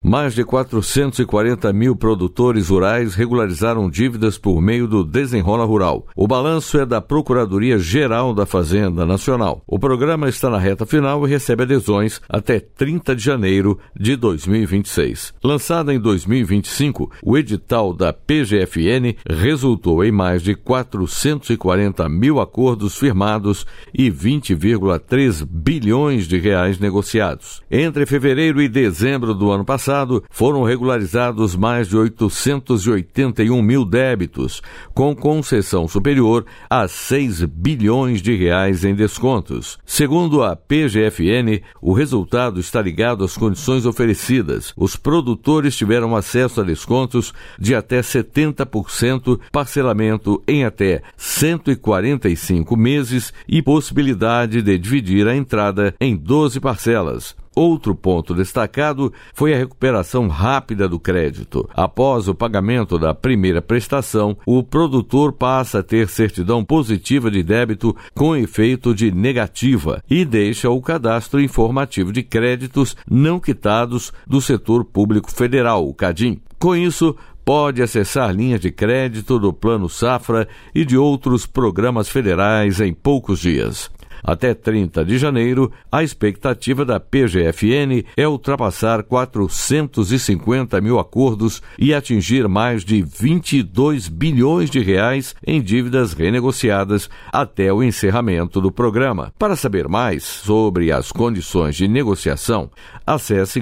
Mais de 440 mil produtores rurais regularizaram dívidas por meio do Desenrola Rural. O balanço é da Procuradoria-Geral da Fazenda Nacional. O programa está na reta final e recebe adesões até 30 de janeiro de 2026. Lançado em 2025, o edital da PGFN resultou em mais de 440 mil acordos firmados e 20,3 bilhões de reais negociados. Entre fevereiro e dezembro do ano passado, foram regularizados mais de 881 mil débitos, com concessão superior a 6 bilhões de reais em descontos. Segundo a PGFN, o resultado está ligado às condições oferecidas. Os produtores tiveram acesso a descontos de até 70%, parcelamento em até 145 meses e possibilidade de dividir a entrada em 12 parcelas. Outro ponto destacado foi a recuperação rápida do crédito. Após o pagamento da primeira prestação, o produtor passa a ter certidão positiva de débito com efeito de negativa e deixa o cadastro informativo de créditos não quitados do setor público federal, o CADIM. Com isso, pode acessar linhas de crédito do Plano Safra e de outros programas federais em poucos dias. Até 30 de janeiro, a expectativa da PGFN é ultrapassar 450 mil acordos e atingir mais de 22 bilhões de reais em dívidas renegociadas até o encerramento do programa. Para saber mais sobre as condições de negociação, acesse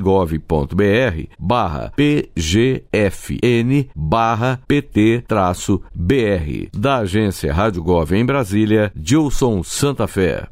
gov.br/pgfn/pt-br. Da agência Rádio Gov em Brasília, Gilson Santa Fé.